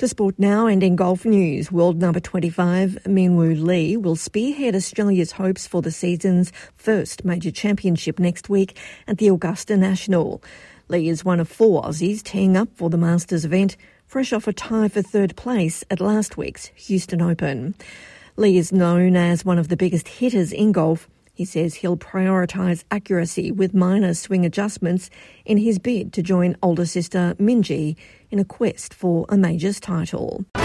To sport now, and in golf news, world number 25, Minwoo Lee, will spearhead Australia's hopes for the season's first major championship next week at the Augusta National. Lee is one of 4 Aussies teeing up for the Masters event, fresh off a tie for third place at last week's Houston Open. Lee is known as one of the biggest hitters in golf. He says he'll prioritise accuracy with minor swing adjustments in his bid to join older sister Minjee in a quest for a majors title.